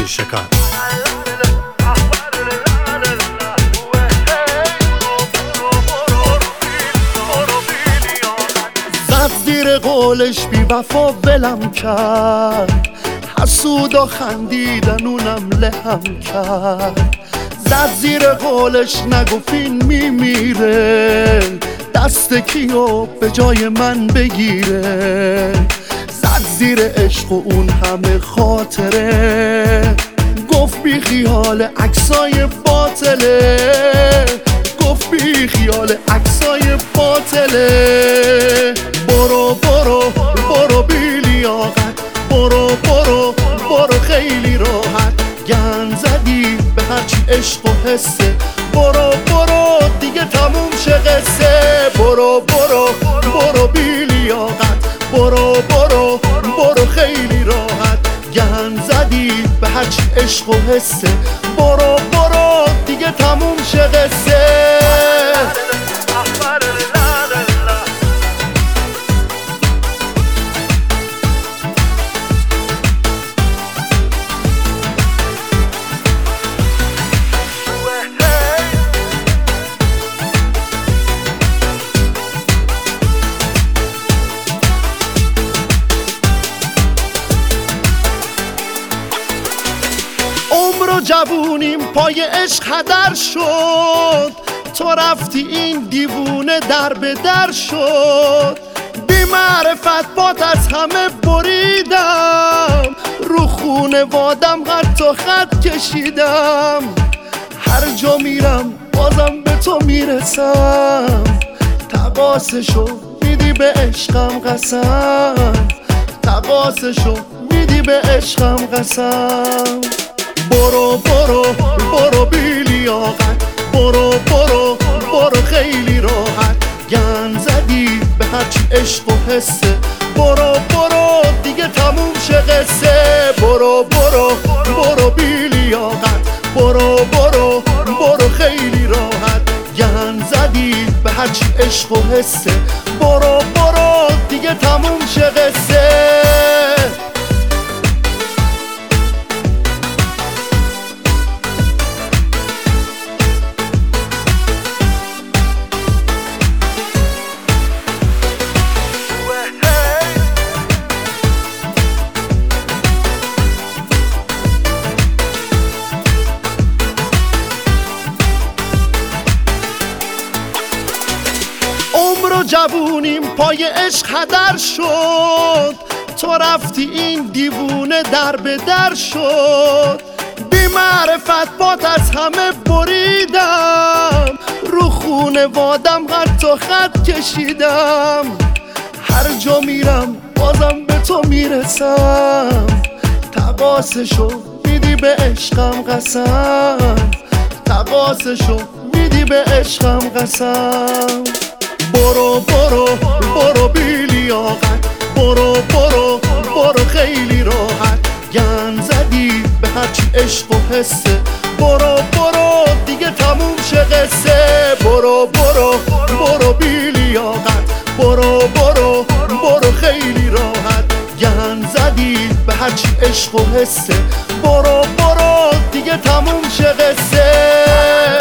شکن. زد زیر قولش بی وفا ولم کرد، حسودا خندیدن اونم لهم کرد. زد زیر قولش نگفت این میمیره، دست کیو به جای من بگیره. زد زیر عشق و اون همه خاطره، گفت بی خیال عکسای باطله، گفت بی خیال عکسای باطله. برو برو برو بی لیاقت، برو برو برو خیلی راحت، گند زدی به هرچی عشق و حسه. برو برو دیگه تموم شه قصه. برو برو برو بی لیاقت، برو برو برو خیلی راحت، گند زدی به هرچی عشق و حسه. برو برو دیگه تموم شه قصه. عمر و جوونیم پای عشق هدر شد، تو رفتی این دیوونه در به در شد. بی معرفت بات از همه بریدم، رو خونوادم حتی خط کشیدم. هر جا میرم بازم به تو میرسم، تقاصشو میدی به عشقم قسم، تقاصشو میدی به عشقم قسم. برو برو برو بی لیاقت، برو برو برو خیلی راحت، گند زدی به هرچی عشق و حسه. برو برو دیگه تموم شه قصه. برو برو برو بی لیاقت، برو برو برو خیلی راحت، گند زدی به هرچی عشق و حسه. برو برو دیگه تموم شه قصه. عمر و جوونیم پای عشق هدر شد، تو رفتی این دیوونه در به در شد. بی معرفت بات از همه بریدم، رو خونوادم حتی خط کشیدم. هر جا میرم بازم به تو میرسم، تقاصشو میدی به عشقم قسم، تقاصشو میدی به عشقم قسم. برو برو برو بی لیاقت، برو برو برو خیلی راحت، گند زدی به هرچی عشق و حسه. برو برو دیگه تموم شه قصه. برو برو برو بی لیاقت، برو برو برو خیلی راحت، گند زدی به هرچی عشق و حسه. برو برو دیگه تموم شه قصه.